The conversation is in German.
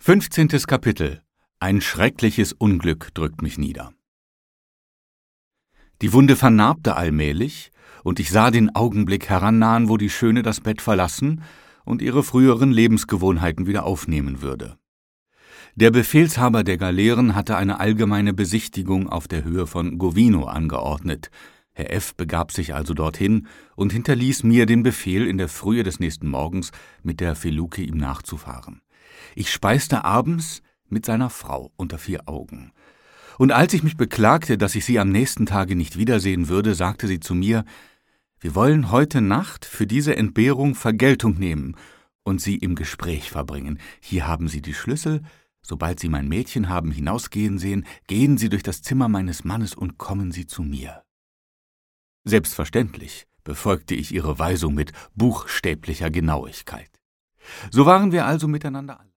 15. Kapitel. Ein schreckliches Unglück drückt mich nieder. Die Wunde vernarbte allmählich, und ich sah den Augenblick herannahen, wo die Schöne das Bett verlassen und ihre früheren Lebensgewohnheiten wieder aufnehmen würde. Der Befehlshaber der Galeeren hatte eine allgemeine Besichtigung auf der Höhe von Govino angeordnet. Herr F. begab sich also dorthin und hinterließ mir den Befehl, in der Frühe des nächsten Morgens mit der Feluke ihm nachzufahren. Ich speiste abends mit seiner Frau unter 4 Augen. Und als ich mich beklagte, dass ich sie am nächsten Tage nicht wiedersehen würde, sagte sie zu mir: »Wir wollen heute Nacht für diese Entbehrung Vergeltung nehmen und sie im Gespräch verbringen. Hier haben Sie die Schlüssel. Sobald Sie mein Mädchen haben hinausgehen sehen, gehen Sie durch das Zimmer meines Mannes und kommen Sie zu mir.« Selbstverständlich befolgte ich ihre Weisung mit buchstäblicher Genauigkeit. So waren wir also miteinander